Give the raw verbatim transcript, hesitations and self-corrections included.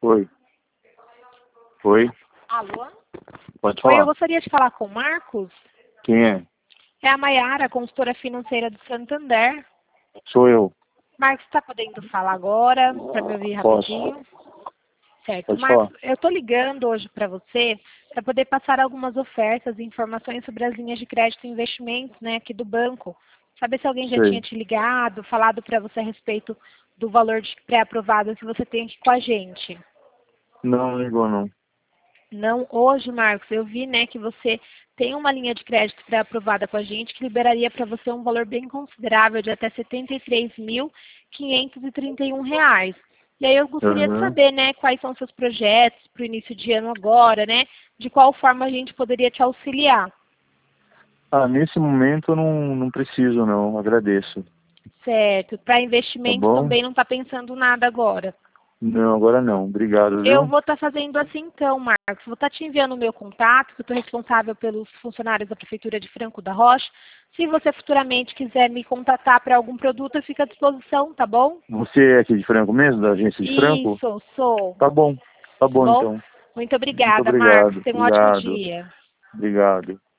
Oi. Oi. Alô? Pode Oi, eu falar. gostaria de falar com o Marcos. Quem é? É a Maiara, consultora financeira do Santander. Sou eu. Marcos, está podendo falar agora, para me ouvir Posso. rapidinho? Certo. Pode Marcos, falar. eu estou ligando hoje para você para poder passar algumas ofertas e informações sobre as linhas de crédito e investimentos, né, aqui do banco. Saber se alguém já tinha Sei. te ligado, falado para você a respeito do valor de pré-aprovado que você tem aqui com a gente. Não, não ligou não. Não, hoje, Marcos, eu vi, né, que você tem uma linha de crédito pré-aprovada com a gente que liberaria para você um valor bem considerável de até setenta e três mil, quinhentos e trinta e um reais. E aí eu gostaria de Uhum. saber, né, quais são seus projetos para o início de ano agora, né, de qual forma a gente poderia te auxiliar. Ah, nesse momento eu não, não preciso não, agradeço. Certo, para Tá investimento bom? também não está pensando nada agora. Não, agora não. Obrigado, Eu viu? vou estar fazendo assim então, Marcos. Vou estar te enviando o meu contato, que eu estou responsável pelos funcionários da Prefeitura de Franco da Rocha. Se você futuramente quiser me contatar para algum produto, eu fico à disposição, tá bom? Você é aqui de Franco mesmo, da agência de Franco? Isso, sou. Tá bom. Tá Tá bom bom? então. Muito Muito obrigada, Marcos. obrigado. Tenha um ótimo Obrigado. dia. Obrigado.